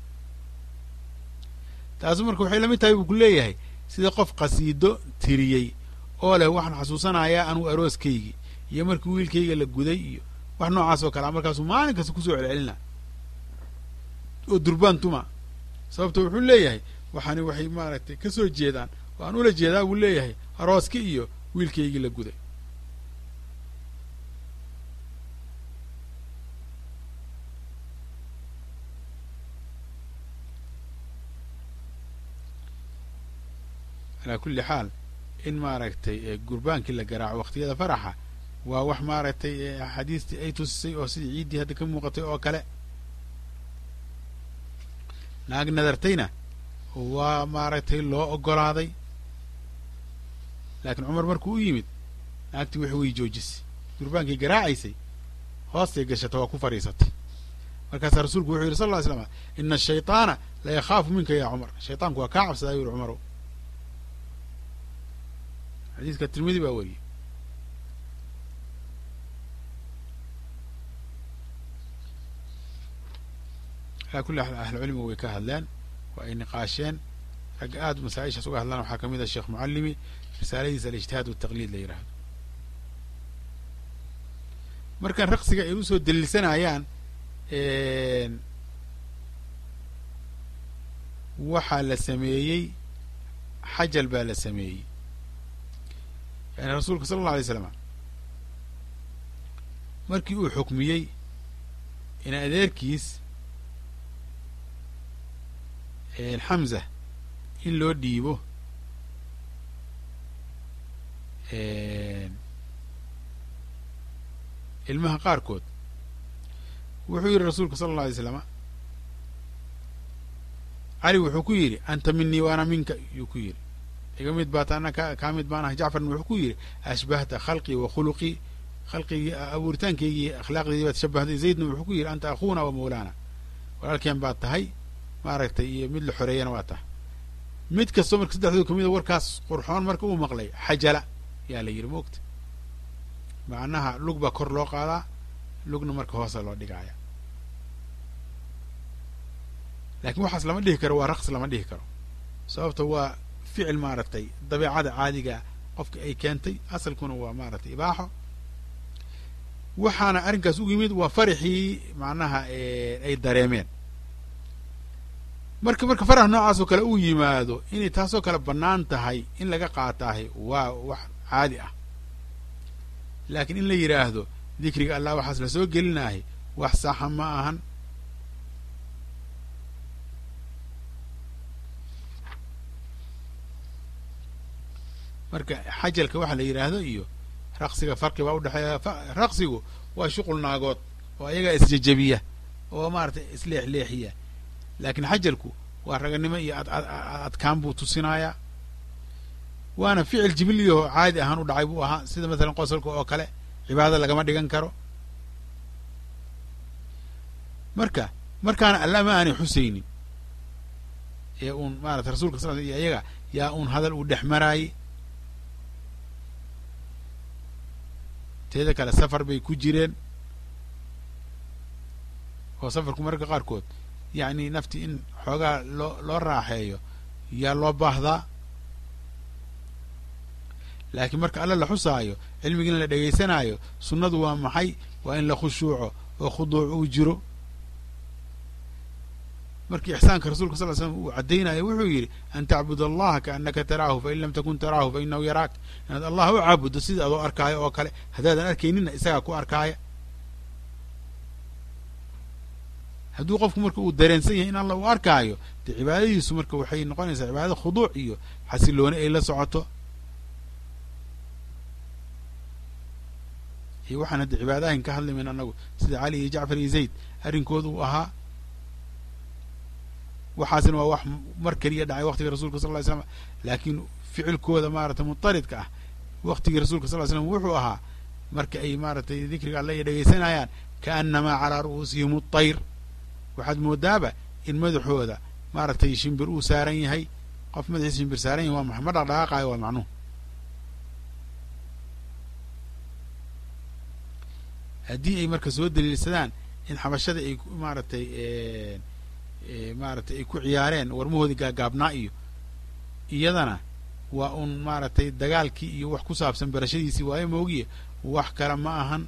taasu marka waxay la mid tahay buu ku leeyahay sida qof qasiido tiriyey oo leh waxaan xasuusanayaa anuu arooskaygii iyo markii wiilkayga la guday iyo wax noocaas oo kalea markaasuu maalin kasta kusoo celcelina oo durbaan tuma. sababto wuxuu leeyahay waxaani waxay maaragtay ka soo jeedaan waan ula jeedaa buu leeyahay arooski iyo wiilkaygii la guday. alaa kulli xaal in maaragtay gurbaankii la garaaco waqtiyada faraxa waa wax maaragtay axaadiistii ay tusisay oo sidii ciiddii hadda ka muuqatay oo kale. naag nadartayna waa maaragtay loo ogolaaday, laakiin cumar markuu u yimid naagtii wax way joojisay, gurbaankii garaacaysay hoostay gashata waa ku fadhiisatay. markaasaa rasuulku wuxuu yidhi sal lla ly slam ina ashayطaana la yakhaafu minka ya cumar, shayطaanku waa kaa cabsadaa yuri cumarow. xadiiska tirmidi baa weriyey. alaa kulli xaal ahlucilmigu way ka hadleen waa ay niqaasheen ragga aad masaa-ishaas uga hadlaan waxaa kamid a sheekh mucallimi risaaladiisa alijtihaad wataqliid la yidhaahdo. markan raqsiga ay usoo daliilsanayaan waxaa la sameeyey xajal baa la sameeyey yani rasuulka sala allah alay slam markii uu xukmiyey in adeerkiis xamza in loo dhiibo ilmaha qaarkood wuxuu yidhi rasuulka sala allah alay slama cali wuxuu ku yidhi anta minii waana minka yuu ku yidhi iga mid baata ana ka kaa mid baan ahay. jacfarna wuxuu ku yidhi ashbahta khalqii wa khuluqii khalqigii abuuritaankeygii akhlaaqdeedii baad shabahday. zaydna wuxuu ku yidhi anta akhuuna wa mawlaana walaalkeen baad tahay maaragtay iyo mid la xoreeyana waa tahay. mid kastoo marka saddexdooda kamida warkaas qurxoon marka uu maqlay xajala yaa la yidhi moogta macnaha lug baa kor loo qaadaa lugna marka hoose loo dhigaaya. laakiin waxaas lama dhihi karo waa raqs lama dhihi karo sababta waa ficil maaragtay dabeecada caadiga qofka ay keentay asalkuna waa maaragtay ibaaxo. waxaana arrinkaas ugu yimid waa farixii macnaha ay dareemeen. marka marka farax noocaas oo kale uu yimaado inay taasoo kale bannaan tahay in laga qaataahay waa wax caadi ah. laakiin in la yidhaahdo dikriga allah waxaas la soo gelinahay wax saxa ma ahan. marka xajalka waxa la yidhaahdo iyo raqsiga farqi baa udhexeeya. raqsigu waa shuqul naagood oo ayagaa isjejebiya oo maaragtay isleexleexiya. laakiin xajalku waa raganimo iyo adkaan buu tusinayaa waana ficil jibiliyaho caadi ahaan u dhacay buu ahaa sida masalan qosolka oo kale cibaado lagama dhigan karo. marka markaana alla ma aanay xusaynin ee uun maarata rasulka sal iyo iyaga yaa uun hadal uu dhex maraayey. teeda kale safar bay ku jireen oo safarku mararka qaarkood yacni nafti in xoogaa loo loo raaxeeyo yaa loo baahdaa. laakiin marka alla la xusaayo cilmigiina la dhegaysanaayo sunnadu waa maxay waa in la khushuuco oo khuduuc uu jiro. markii ixsaanka rasulka sal l slam uu caddaynayo wuxuu yidhi an tacbud allaha kaannaka taraahu fain lam takun taraahu fa inahu yaraak inaad allah u caabuddo sida adoo arkaayo oo kale haddaadan arkaynina isagaa ku arkaaya. hadduu qofku marka uu dareensan yahay in alla uu arkaayo dee cibaadadiisu marka waxay noqonaysaa cibaadada khuduuc iyo xasilooni ay la socoto. iyo waxaan hadda cibaadahin ka hadlaymayn anagu sida cali iyo jacfar iyo zayd arrinkooda uu ahaa. waxaasina waa wax mar keliya dhacay waqtiga rasulka sal ly slam laakiin ficilkooda maaragtay mutaridka ah waqtigii rasulka sal ly slam wuxuu ahaa marka ay maaragtay dikriga alla ay dhegaysanayaan kaannamaa calaa ru'uusihim atayr waxaad moodaaba in madaxooda maaragtay shimbir uu saaran yahay. qof madaxiisa shimbir saaran yahay waa maxa ma dhaqdhaqaaqaayo waa macnuhu. haddii ay marka soo daliilsadaan in xabashada ay maaragtay maaragtay ay ku ciyaareen warmahoodii gaagaabnaa iyo iyadana waa un maaragtay dagaalkii iyo wax ku saabsan barashadiisii waayo moogiye wax kale ma ahan.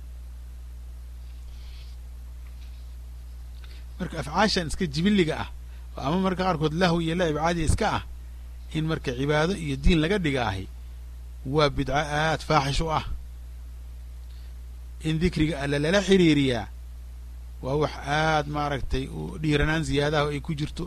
marka afcaashan iska jibiliga ah ama marka qaarkood lahw iyo lacib caadi iska ah in marka cibaado iyo diin laga dhigaahay waa bidco aad faaxish u ah. in dikriga alla lala xiriiriyaa waa wax aad maaragtay u dhiiranaan ziyaadaha ay ku jirto.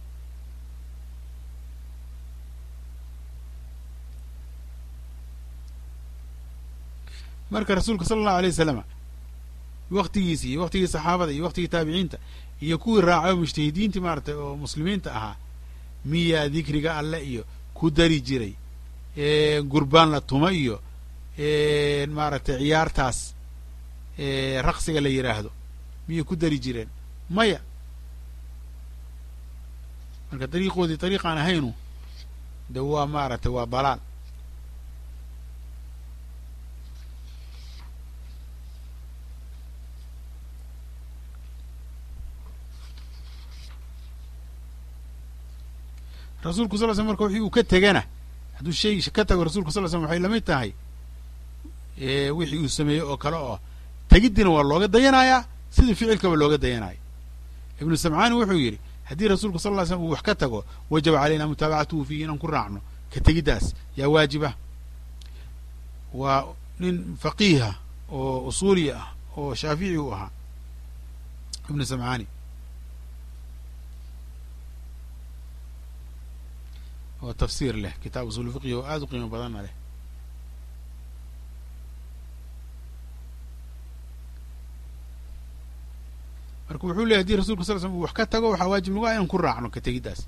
marka rasuulka sala allahu alay wasalama waktigiisi iyo waktigii saxaabada iyo waktigii taabiciinta iyo kuwii raacay oo mujtahidiintii maaragtay oo muslimiinta ahaa miyaa dikriga alle iyo ku dari jiray gurbaan la tuma iyo maaragtay ciyaartaas raqsiga la yidhaahdo miyay ku dari jireen maya. marka dariiqoodii dariiqaan ahaynu de waa maaragtay waa dalaal. rasuulku sal l slm marka wixii uu ka tegana hadduu shay ka tago rasuulku sal l slm waxay lamid tahay wixii uu sameeyey oo kale oo tegiddina waa looga dayanayaa sidii ficilkaba looga dayanayo ibnu samcaani wuxuu yidhi haddii rasuulku sal ll ly slm uu wax ka tago wajaba calayna mutaabacatuhu fiihi inaan ku raacno ka tegiddaas yaa waajiba waa nin faqiiha oo usuuli ah oo shaafici u ahaa ibnu samcaani oo tafsiir leh kitaab usul fiqhi oo aad u qiimo badanna leh marka wuxuu leeyahy hadii rasulka sal l slm uu wax ka tago waxaa waajib nagu ah inaan ku raacno ka tegiddaas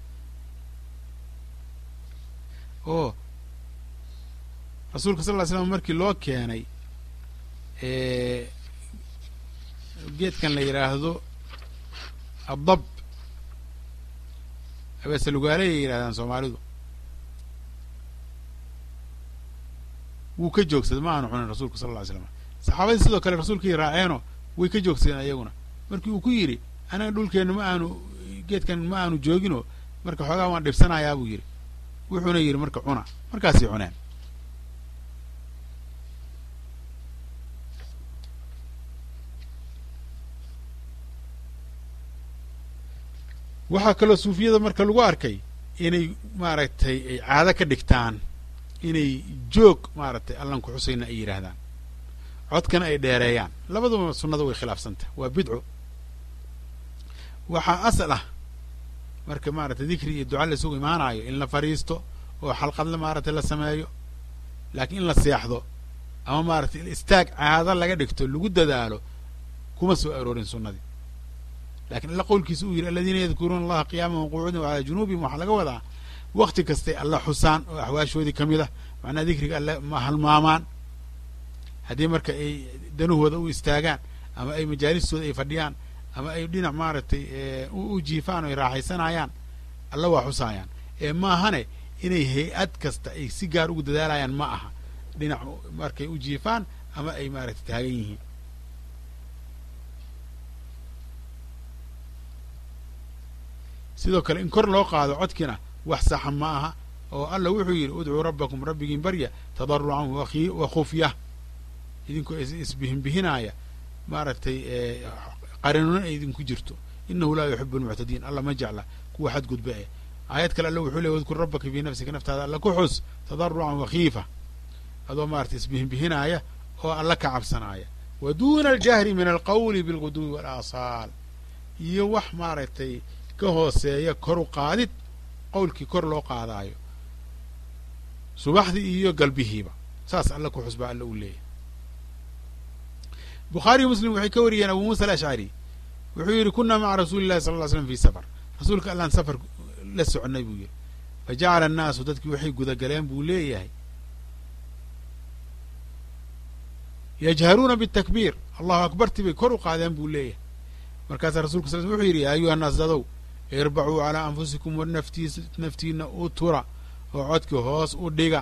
oo rasuulka sal ly slam markii loo keenay geedkan la yidhaahdo addab abeese lugaaleyay yidhahdaan soomaalidu wuu ka joogsaday ma aanu cunin rasuulku sal lla ly slam saxaabadii sidoo kale rasuulkii raaceeno way ka joogsadeen ayaguna markii uu ku yidhi anaga dhulkeenna ma aanu geedkan ma aanu joogino marka xoogaa waan dhibsanayaa buu yidhi wuxuuna yidhi marka cuna markaasay cuneen waxaa kaloo suufiyada marka lagu arkay inay maaragtay ay caado ka dhigtaan inay joog maaragtay allan ku xusayna ay yidhaahdaan codkana ay dheereeyaan labaduba sunnada way khilaafsantaha waa bidco waxaa asal ah marka maaragtay dikri iyo duca la isugu imaanayo in la fadhiisto oo xalqadla maaragtay la sameeyo laakiin in la seexdo ama maaragtay istaag caado laga dhigto lagu dadaalo kuma soo aroorin sunnadii lakiin alla qowlkiisa uu yidhi aladiina yadkuruuna allaha qiyaaman waqucuudan wacalaa junuubihim waxaa laga wadaa wakti kastay alla xusaan oo axwaashoodii ka mid ah macnaha dikriga alle ma halmaamaan haddii marka ay danahooda u istaagaan ama ay majaalistooda ay fadhiyaan ama ay dhinac maaragtay u jiifaan oo ay raaxaysanayaan alla waa xusaayaan ee maahane inay hay-ad kasta ay si gaar ugu dadaalayaan ma aha dhinac markay u jiifaan ama ay maaragtay taagan yihiin sidoo kale in kor loo qaado codkiina wax saxa ma aha oo alla wuxuu yidhi udcuu rabbakum rabbigiin barya tadarucan wa khufya idinkoo isbihinbihinaaya maaragtay qarinuna ay idinku jirto inahu laa yuxibu almuctadiin alla ma jecla kuwa xadgudba eh aayad kale alla wuxuu ley wadkur rabbaka fii nafsika naftaada alla ku xus tadarucan wakhiifa adoo maaragtay isbihinbihinaaya oo alla ka cabsanaaya wa duuna aljahri min alqawli bilguduwi walaasaal iyo wax maaragtay ka hooseeya kor u qaadid qowlkii kor loo qaadaayo subaxdii iyo galbihiiba saas alla ku xusbaa alla u leeyahy bukhaariyo muslim waxay ka wariyeen abu muusa alashcari wuxuu yidhi kunaa maca rasuuli llahi sala ll ly slam fi safar rasuulka allaan safar la soconay buu yidhi fa jacala annaasu dadkii waxay gudagaleen buu leeyahay yajharuuna bitakbiir allahu akbartii bay kor u qaadeen buu leeyahay markaasaa rasulka sal wuxuu yidhi yaa ayuha nnaas dadow irbacuu calaa anfusikum war naftiis naftiina u tura oo codki hoos u dhiga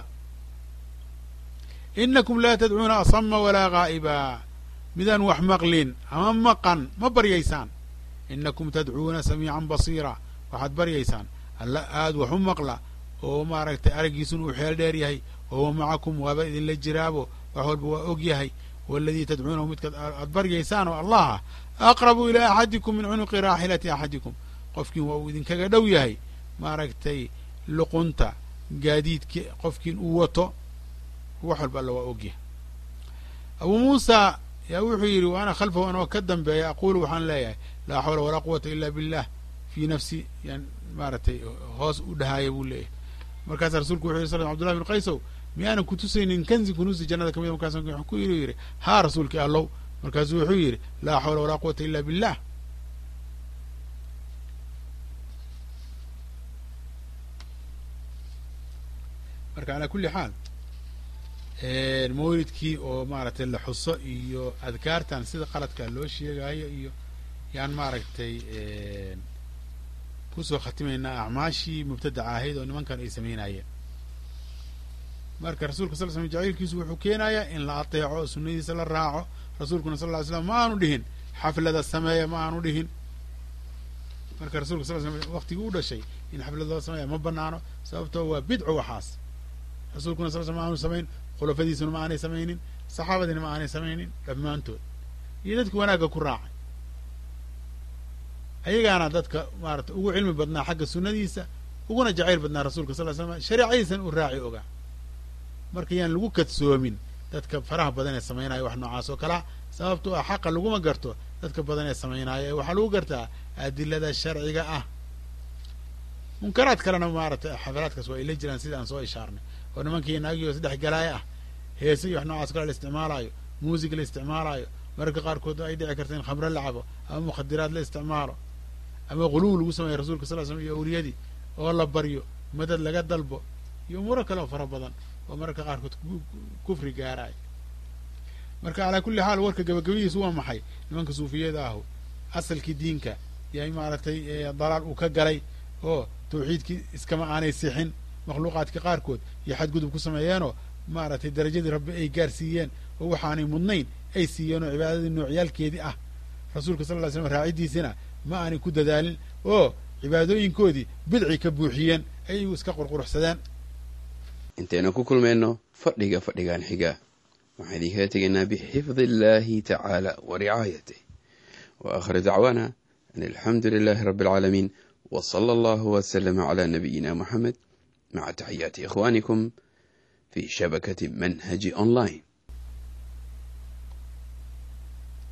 inakum laa tadcuuna asama walaa gaa'iba midaan wax maqlin ama maqan ma baryaysaan inakum tadcuuna samiican basiira waxaad baryaysaan alla aad wax u maqla oo maaragtay araggiisun uu xeel dheer yahay wahuwa macakum waaba idinla jiraabo wax walba waa og yahay waladii tadcuunahu midkaad aad baryaysaan oo allaha aqrabu ilaa axadikum min cunuqi raaxilati axadikum qofkiin waa uu idinkaga dhow yahay maaragtay luqunta gaadiidki qofkiin uu wato wax walba alla waa ogyahay abuu muusa yaa wuxuu yidhi wa ana khalfahu anoo ka dambeeya aquulu waxaan leeyahay laa xawla walaa quwata ila billah fii nafsi yaan maaragtay hoos u dhahaaya buu leeyahay markaasaa rasulku wuxu yidhi sal abdullah bin qaysow miyaanan kutusaynin kanzi kunuusi jannada kamid markaasa wuxuu ku yidhi haa rasuulkii allow markaasuu wuxuu yidhi laa xawla walaa quwata ila billah marka calaa kulli xaal mawlidkii oo maaragtay la xuso iyo adkaartan sida qaladka loo sheegaayo iyo yaan maaragtay kusoo khatimaynaa acmaashii mubtadaca ahayd oo nimankan ay samaynayeen marka rasuulka sal l slam jacaylkiisu wuxuu keenayaa in la ateeco oo sunnadiisa la raaco rasuulkuna sal lla ly slam ma aanu dhihin xaflada sameeya ma aanu dhihin marka rasuulka sal slam waqtigii u dhashay in xaflad loo sameeya ma banaano sababtoo waa bidco waxaas rasuulkuna sal slam aanu samayn khulafadiisuna ma aanay samaynin saxaabadiina ma aanay samaynin dhammaantood iyo dadki wanaagga ku raacay ayagaana dadka maarata ugu cilmi badnaa xagga sunnadiisa uguna jacayl badnaa rasuulka sal slam shareecadiisan u raaci ogaa marka yaan lagu kadsoomin dadka faraha badan ee samaynaya wax noocaas oo kalea sababto ah xaqa laguma garto dadka badan ee samaynaya ee waxaa lagu gartaa adilada sharciga ah munkaraad kalena maarata xafalaadkaas waa ila jiraan sida aan soo ishaarnay oo nimankii naagii oo saddex galaaya ah heese iyo wax noocaas kale la isticmaalayo muusig la isticmaalayo mararka qaarkood ay dhici karta in khamre la cabo ama mukhadiraad la isticmaalo ama quluw lagu sameeyo rasuulka sal slam iyo awliyadii oo la baryo madad laga dalbo iyo umuuro kale oo fara badan oo mararka qaarkood kufri gaaraay marka calaa kulli xaal warka gabagabihiisu waa maxay nimanka suufiyada ahu asalkii diinka yay maaragtay dalaal uu ka galay oo tawxiidkii iskama aanay sixin makhluuqaadka qaarkood iyo xadgudub ku sameeyeenoo maaragtay darajadii rabbi ay gaarsiiyeen oo waxaanay mudnayn ay siiyeen oo cibaadadii noocyaalkeedii ah rasuulka sal ly slam raacidiisina ma aanay ku dadaalin oo cibaadooyinkoodii bidci ka buuxiyeen ayagu iska qurquruxsadeen intaynu ku kulmayno fadhiga fadhigan xiga waxaan idinkala tegaynaa bixifdi illaahi tacaala wa ricaayatih wa aakhiru dacwaana an alxamdu lilaahi rabbi alcaalamiin wa sala allahu wasalama calaa nabiyina moxamed maca taxiyaati ikhwaanikum fi shabakati manhaji online.